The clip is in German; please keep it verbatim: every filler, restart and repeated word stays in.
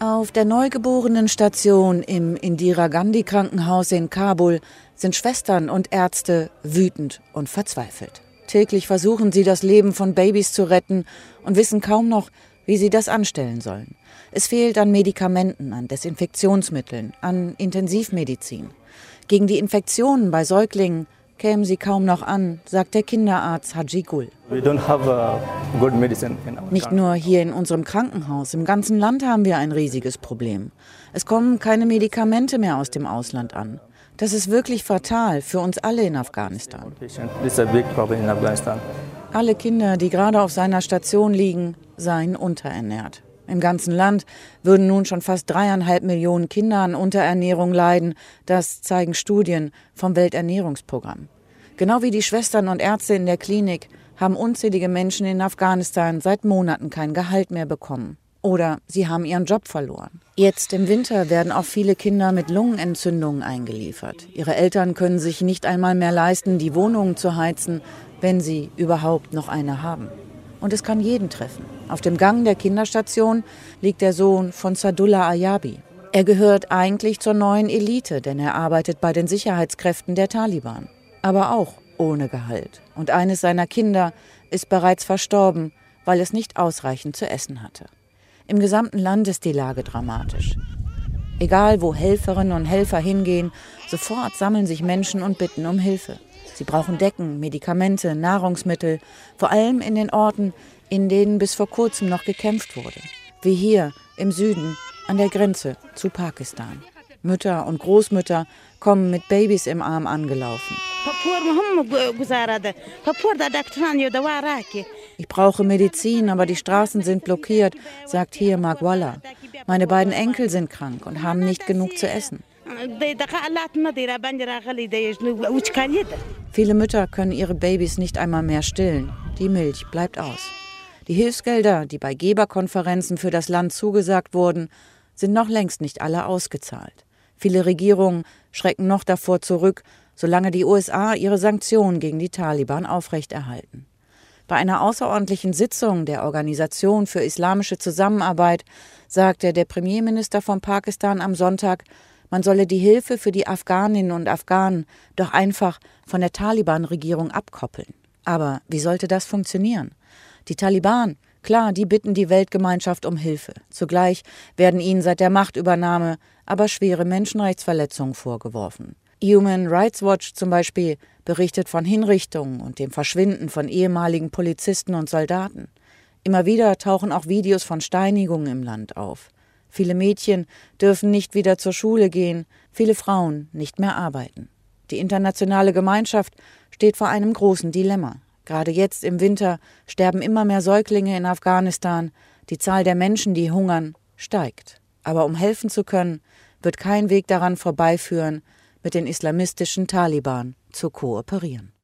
Auf der Neugeborenenstation im Indira-Gandhi-Krankenhaus in Kabul sind Schwestern und Ärzte wütend und verzweifelt. Täglich versuchen sie, das Leben von Babys zu retten und wissen kaum noch, wie sie das anstellen sollen. Es fehlt an Medikamenten, an Desinfektionsmitteln, an Intensivmedizin. Gegen die Infektionen bei Säuglingen kämen sie kaum noch an, sagt der Kinderarzt Haji Gul. Nicht nur hier in unserem Krankenhaus, im ganzen Land haben wir ein riesiges Problem. Es kommen keine Medikamente mehr aus dem Ausland an. Das ist wirklich fatal für uns alle in Afghanistan. Alle Kinder, die gerade auf seiner Station liegen, seien unterernährt. Im ganzen Land würden nun schon fast dreieinhalb Millionen Kinder an Unterernährung leiden. Das zeigen Studien vom Welternährungsprogramm. Genau wie die Schwestern und Ärzte in der Klinik haben unzählige Menschen in Afghanistan seit Monaten kein Gehalt mehr bekommen. Oder sie haben ihren Job verloren. Jetzt im Winter werden auch viele Kinder mit Lungenentzündungen eingeliefert. Ihre Eltern können sich nicht einmal mehr leisten, die Wohnungen zu heizen, wenn sie überhaupt noch eine haben. Und es kann jeden treffen. Auf dem Gang der Kinderstation liegt der Sohn von Sadullah Ayabi. Er gehört eigentlich zur neuen Elite, denn er arbeitet bei den Sicherheitskräften der Taliban. Aber auch ohne Gehalt. Und eines seiner Kinder ist bereits verstorben, weil es nicht ausreichend zu essen hatte. Im gesamten Land ist die Lage dramatisch. Egal, wo Helferinnen und Helfer hingehen, sofort sammeln sich Menschen und bitten um Hilfe. Sie brauchen Decken, Medikamente, Nahrungsmittel, vor allem in den Orten, in denen bis vor kurzem noch gekämpft wurde. Wie hier im Süden an der Grenze zu Pakistan. Mütter und Großmütter kommen mit Babys im Arm angelaufen. Ich brauche Medizin, aber die Straßen sind blockiert, sagt hier Magwala. Meine beiden Enkel sind krank und haben nicht genug zu essen. Viele Mütter können ihre Babys nicht einmal mehr stillen. Die Milch bleibt aus. Die Hilfsgelder, die bei Geberkonferenzen für das Land zugesagt wurden, sind noch längst nicht alle ausgezahlt. Viele Regierungen schrecken noch davor zurück, solange die U S A ihre Sanktionen gegen die Taliban aufrechterhalten. Bei einer außerordentlichen Sitzung der Organisation für islamische Zusammenarbeit sagte der Premierminister von Pakistan am Sonntag, man solle die Hilfe für die Afghaninnen und Afghanen doch einfach von der Taliban-Regierung abkoppeln. Aber wie sollte das funktionieren? Die Taliban, klar, die bitten die Weltgemeinschaft um Hilfe. Zugleich werden ihnen seit der Machtübernahme aber schwere Menschenrechtsverletzungen vorgeworfen. Human Rights Watch zum Beispiel berichtet von Hinrichtungen und dem Verschwinden von ehemaligen Polizisten und Soldaten. Immer wieder tauchen auch Videos von Steinigungen im Land auf. Viele Mädchen dürfen nicht wieder zur Schule gehen, viele Frauen nicht mehr arbeiten. Die internationale Gemeinschaft steht vor einem großen Dilemma. Gerade jetzt im Winter sterben immer mehr Säuglinge in Afghanistan. Die Zahl der Menschen, die hungern, steigt. Aber um helfen zu können, wird kein Weg daran vorbeiführen, mit den islamistischen Taliban zu kooperieren.